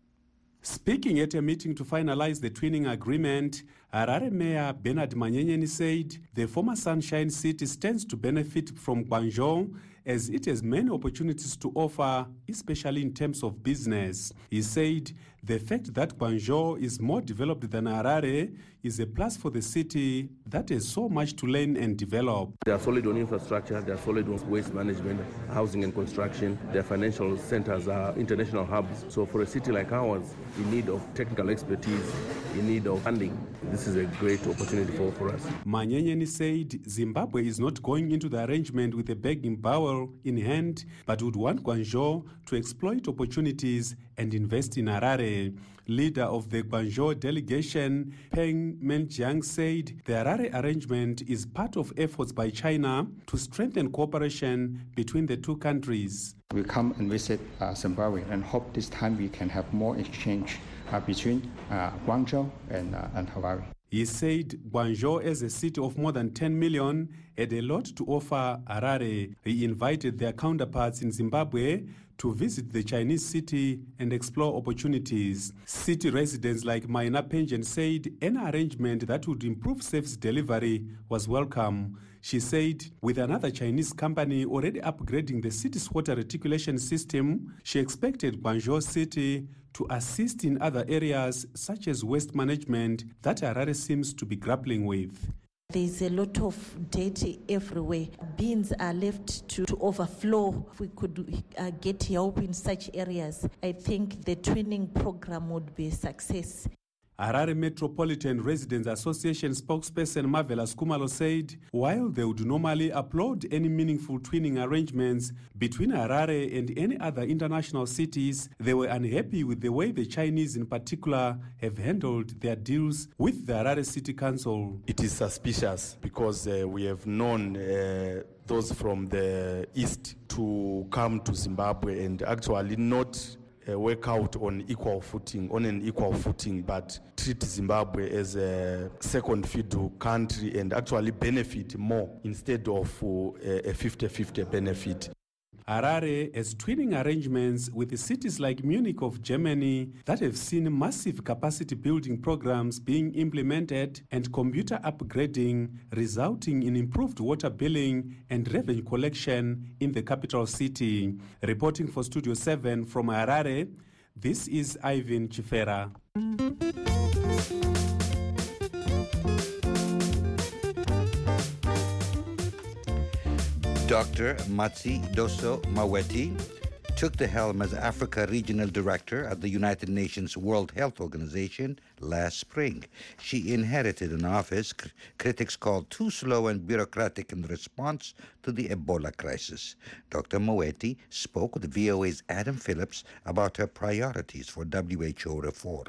Speaking at a meeting to finalize the twinning agreement, Harare Mayor Bernard Manyenyeni said the former Sunshine City stands to benefit from Guangzhou as it has many opportunities to offer, especially in terms of business. He said the fact that Guangzhou is more developed than Harare is a plus for the city that has so much to learn and develop. They are solid on infrastructure, they are solid on waste management, housing and construction. Their financial centers are international hubs. So for a city like ours, in need of technical expertise, in need of funding, this is a great opportunity for us. Manyenyeni said Zimbabwe is not going into the arrangement with a begging bowl in hand, but would want Guangzhou to exploit opportunities and invest in Harare. Leader of the Guangzhou delegation, Peng Menjiang, said the Harare arrangement is part of efforts by China to strengthen cooperation between the two countries. We come and visit Zimbabwe and hope this time we can have more exchange between Guangzhou and Harare. He said Guangzhou, as a city of more than 10 million, had a lot to offer Harare. He invited their counterparts in Zimbabwe to visit the Chinese city and explore opportunities. City residents like Maina Pengen said an arrangement that would improve service delivery was welcome. She said with another Chinese company already upgrading the city's water reticulation system, she expected Guangzhou City to assist in other areas such as waste management that Harare seems to be grappling with. There's a lot of dirt everywhere. Bins are left to overflow. If we could get help in such areas, I think the twinning program would be a success. Harare Metropolitan Residents Association spokesperson Marvelous Kumalo said while they would normally applaud any meaningful twinning arrangements between Harare and any other international cities, they were unhappy with the way the Chinese in particular have handled their deals with the Harare City Council. It is suspicious because we have known those from the east to come to Zimbabwe and actually not work out on an equal footing, but treat Zimbabwe as a second fiddle country and actually benefit more instead of a 50-50 benefit. Harare has twinning arrangements with cities like Munich of Germany that have seen massive capacity building programs being implemented and computer upgrading, resulting in improved water billing and revenue collection in the capital city. Reporting for Studio 7 from Harare, this is Ivan Chifera. Dr. Matshidiso Moeti took the helm as Africa Regional Director at the United Nations World Health Organization last spring. She inherited an office critics called too slow and bureaucratic in response to the Ebola crisis. Dr. Moeti spoke with VOA's Adam Phillips about her priorities for WHO reform.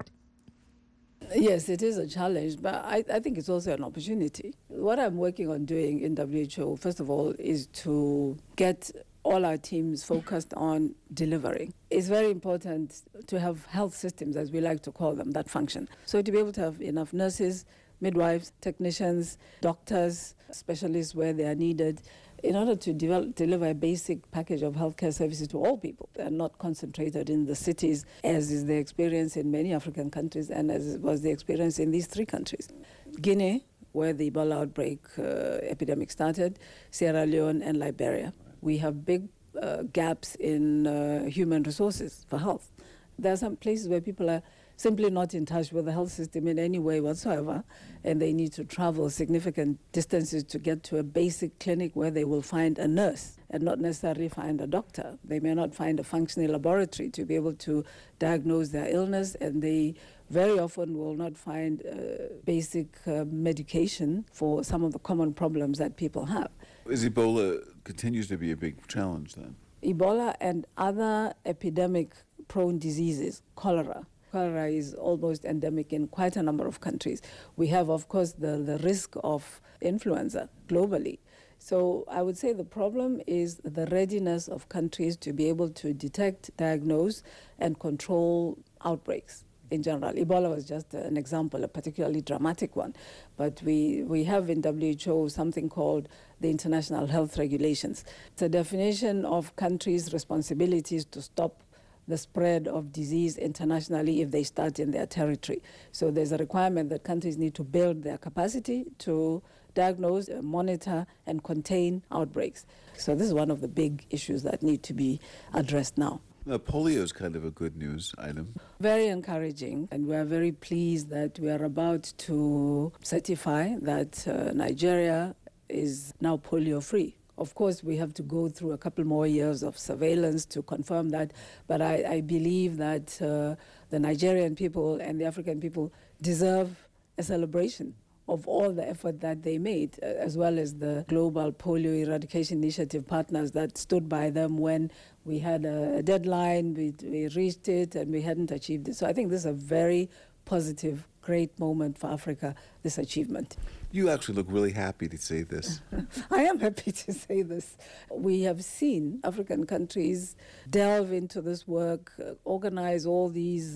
Yes, it is a challenge, but I think it's also an opportunity. What I'm working on doing in WHO, first of all, is to get all our teams focused on delivering. It's very important to have health systems, as we like to call them, that function. So to be able to have enough nurses, midwives, technicians, doctors, specialists where they are needed, in order to deliver a basic package of healthcare services to all people and not concentrated in the cities, as is the experience in many African countries and as was the experience in these 3 countries. Guinea, where the Ebola outbreak epidemic started, Sierra Leone and Liberia. We have big gaps in human resources for health. There are some places where people are simply not in touch with the health system in any way whatsoever, and they need to travel significant distances to get to a basic clinic where they will find a nurse and not necessarily find a doctor. They may not find a functioning laboratory to be able to diagnose their illness, and they very often will not find basic medication for some of the common problems that people have. Is Ebola continues to be a big challenge then? Ebola and other epidemic-prone diseases, cholera. Cholera is almost endemic in quite a number of countries. We have, of course, the risk of influenza globally. So I would say the problem is the readiness of countries to be able to detect, diagnose, and control outbreaks in general. Ebola was just an example, a particularly dramatic one. But we have in WHO something called the International Health Regulations. It's a definition of countries' responsibilities to stop the spread of disease internationally if they start in their territory. So there's a requirement that countries need to build their capacity to diagnose, monitor, and contain outbreaks. So this is one of the big issues that need to be addressed now. Polio is kind of a good news item. Very encouraging, and we are very pleased that we are about to certify that Nigeria is now polio-free. Of course, we have to go through a couple more years of surveillance to confirm that, but I believe that the Nigerian people and the African people deserve a celebration of all the effort that they made, as well as the Global Polio Eradication Initiative partners that stood by them when we had a deadline, we reached it, and we hadn't achieved it. So I think this is a very positive, great moment for Africa, this achievement. You actually look really happy to say this. I am happy to say this. We have seen African countries delve into this work, organize all these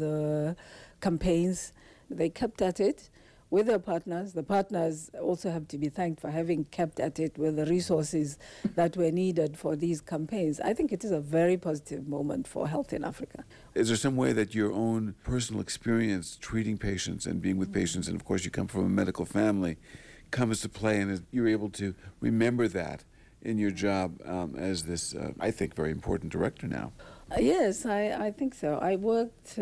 campaigns. They kept at it with their partners. The partners also have to be thanked for having kept at it with the resources that were needed for these campaigns. I think it is a very positive moment for health in Africa. Is there some way that your own personal experience treating patients and being with patients, and of course you come from a medical family, comes to play, and you're able to remember that in your job as this, I think, very important director now? Yes, I think so. I worked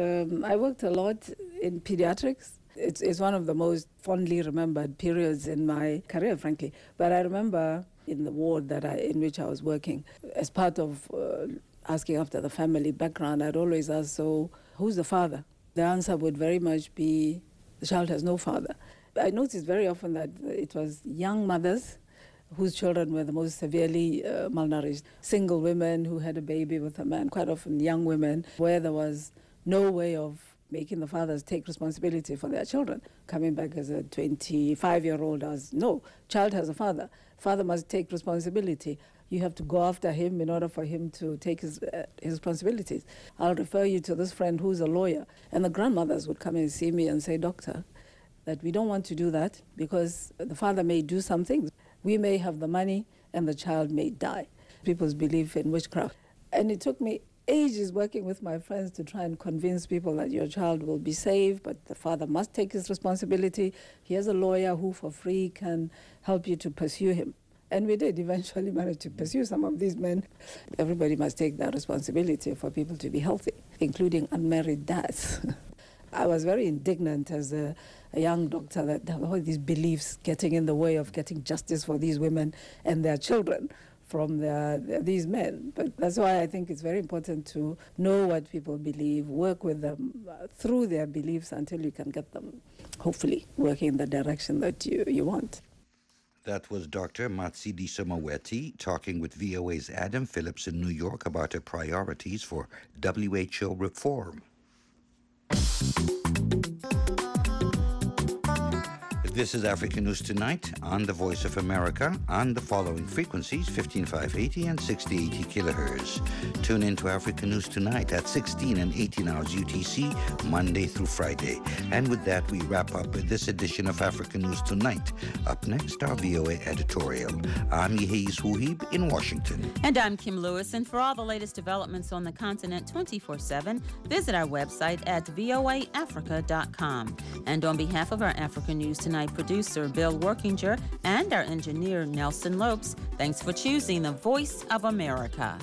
a lot in pediatrics. It's one of the most fondly remembered periods in my career, frankly. But I remember in the ward in which I was working, as part of asking after the family background, I'd always ask, so who's the father? The answer would very much be, the child has no father. I noticed very often that it was young mothers whose children were the most severely malnourished, single women who had a baby with a man, quite often young women, where there was no way of making the fathers take responsibility for their children. Coming back as a 25-year-old, no, child has a father. Father must take responsibility. You have to go after him in order for him to take his responsibilities. I'll refer you to this friend who's a lawyer. And the grandmothers would come and see me and say, Doctor, that we don't want to do that because the father may do something. We may have the money and the child may die. People's belief in witchcraft. And it took me ages working with my friends to try and convince people that your child will be safe, but the father must take his responsibility. He has a lawyer who for free can help you to pursue him. And we did eventually manage to pursue some of these men. Everybody must take that responsibility for people to be healthy, including unmarried dads. I was very indignant as a young doctor that all these beliefs getting in the way of getting justice for these women and their children. from these men. But that's why I think it's very important to know what people believe, work with them through their beliefs until you can get them, hopefully, working in the direction that you want. That was Dr. Matshidiso Moeti talking with VOA's Adam Phillips in New York about her priorities for WHO reform. This is Africa News Tonight on the Voice of America on the following frequencies, 15580 and 6080 kilohertz. Tune in to Africa News Tonight at 16 and 18 hours UTC, Monday through Friday. And with that, we wrap up this edition of Africa News Tonight. Up next, our VOA editorial. I'm Yehis Wuhib in Washington. And I'm Kim Lewis. And for all the latest developments on the continent 24/7, visit our website at voaafrica.com. And on behalf of our Africa News Tonight producer Bill Workinger and our engineer Nelson Lopes, thanks for choosing the Voice of America.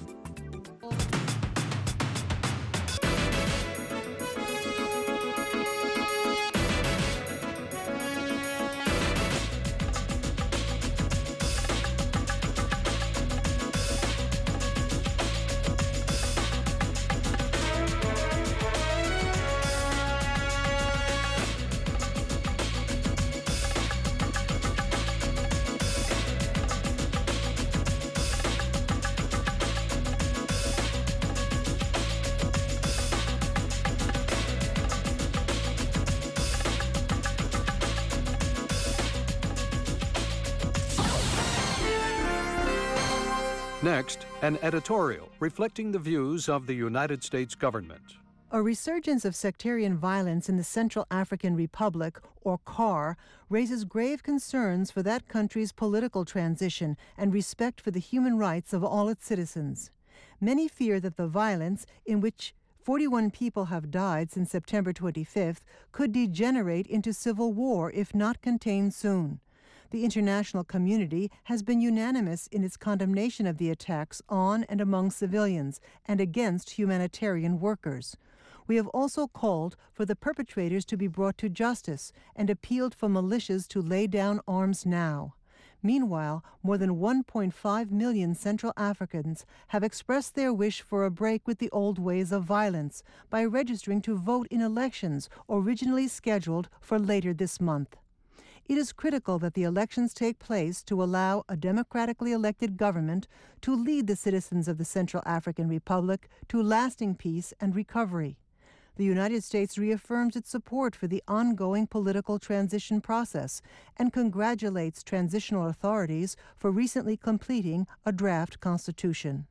Next, an editorial reflecting the views of the United States government. A resurgence of sectarian violence in the Central African Republic, or CAR, raises grave concerns for that country's political transition and respect for the human rights of all its citizens. Many fear that the violence, in which 41 people have died since September 25th, could degenerate into civil war if not contained soon. The international community has been unanimous in its condemnation of the attacks on and among civilians and against humanitarian workers. We have also called for the perpetrators to be brought to justice and appealed for militias to lay down arms now. Meanwhile, more than 1.5 million Central Africans have expressed their wish for a break with the old ways of violence by registering to vote in elections originally scheduled for later this month. It is critical that the elections take place to allow a democratically elected government to lead the citizens of the Central African Republic to lasting peace and recovery. The United States reaffirms its support for the ongoing political transition process and congratulates transitional authorities for recently completing a draft constitution.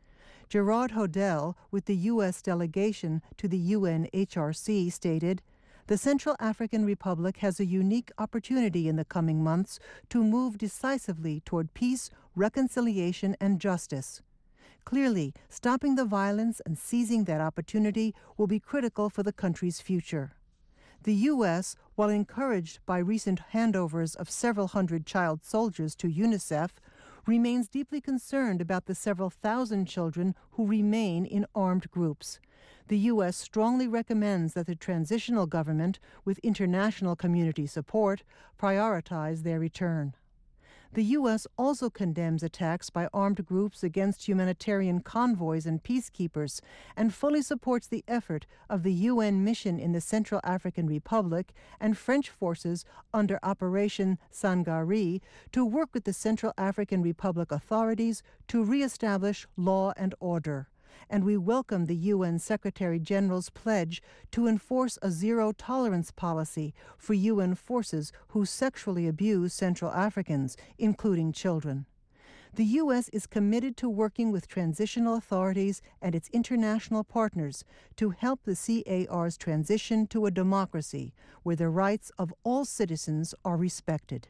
Gerard Hodel, with the U.S. delegation to the UNHRC, stated, "The Central African Republic has a unique opportunity in the coming months to move decisively toward peace, reconciliation, and justice. Clearly, stopping the violence and seizing that opportunity will be critical for the country's future." The U.S., while encouraged by recent handovers of several hundred child soldiers to UNICEF, remains deeply concerned about the several thousand children who remain in armed groups. The U.S. strongly recommends that the transitional government, with international community support, prioritize their return. The U.S. also condemns attacks by armed groups against humanitarian convoys and peacekeepers and fully supports the effort of the UN mission in the Central African Republic and French forces under Operation Sangaree to work with the Central African Republic authorities to reestablish law and order. And we welcome the UN Secretary General's pledge to enforce a zero-tolerance policy for UN forces who sexually abuse Central Africans, including children. The U.S. is committed to working with transitional authorities and its international partners to help the CAR's transition to a democracy where the rights of all citizens are respected.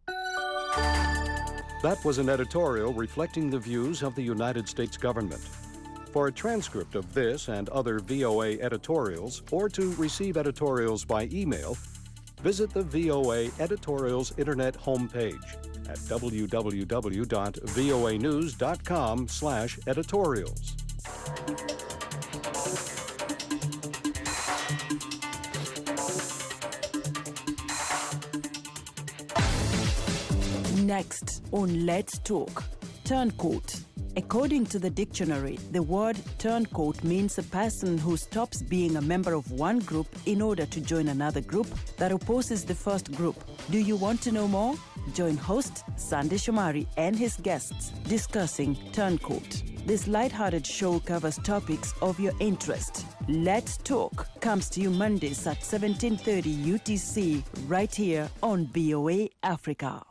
That was an editorial reflecting the views of the United States government. For a transcript of this and other VOA editorials, or to receive editorials by email, visit the VOA Editorials Internet homepage at www.voanews.com/editorials. Next on Let's Talk, Turncoat. According to the dictionary, the word turncoat means a person who stops being a member of one group in order to join another group that opposes the first group. Do you want to know more? Join host Sandy Shomari and his guests discussing Turncoat. This light-hearted show covers topics of your interest. Let's Talk comes to you Mondays at 17:30 UTC right here on BOA Africa.